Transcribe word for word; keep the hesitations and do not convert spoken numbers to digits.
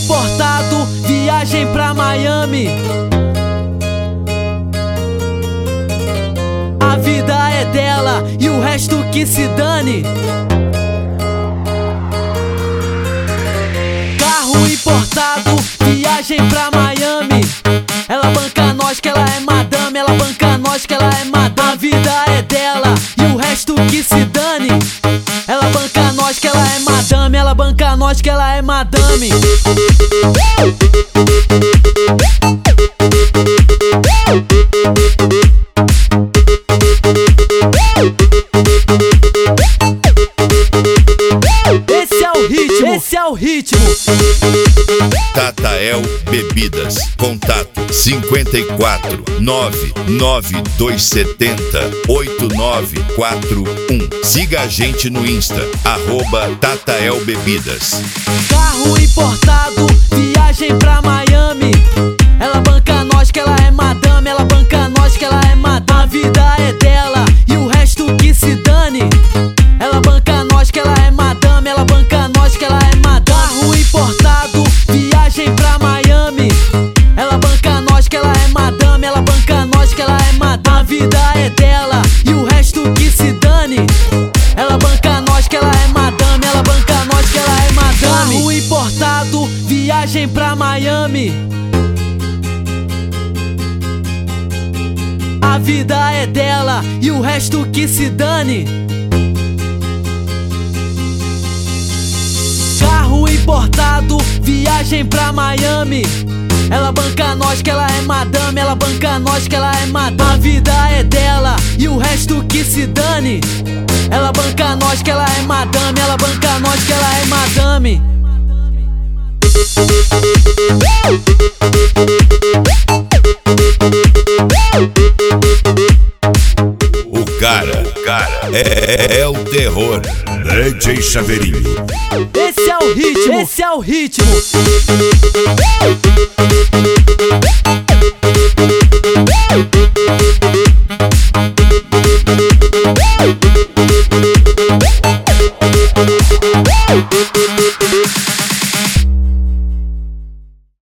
importado, viagem pra Miami. A vida é dela e o resto que se dane. Carro importado, viagem pra Miami. Ela banca nós que ela é madame, ela banca nós que ela é madame. A vida é dela e o resto que se dane. Ela banca nós que ela é madame, ela banca nós que ela é madame. Esse é o ritmo, esse é o ritmo. Tatael Bebidas. Contato cinquenta e quatro, nove nove dois sete zero, oito nove quatro um. Siga a gente no Insta, arroba Tatael Bebidas. Carro importado, viagem pra Miami. Ela banca nós que ela é madame, ela banca nós que ela é madame. A vida é dela e o resto que se dane. Ela banca nós que ela é madame, ela banca nós que ela é madame. Carro importado, viagem pra Miami. Ela banca nós que ela é madame, ela banca nós que ela é madame. A vida é dela e o resto que se dane. Ela banca nós que ela é madame, ela banca nós que ela é madame. Carro importado, viagem pra Miami. A vida é dela e o resto que se dane. Carro importado, viagem pra Miami. Ela banca nós que ela é madame, ela banca nós que ela é madame. A vida é dela e o resto que se dane. Ela banca nós que ela é madame, ela banca nós que ela é madame. O cara, cara é, é o terror. D J Chaveirinho. Esse é o ritmo, esse é o ritmo. Hey!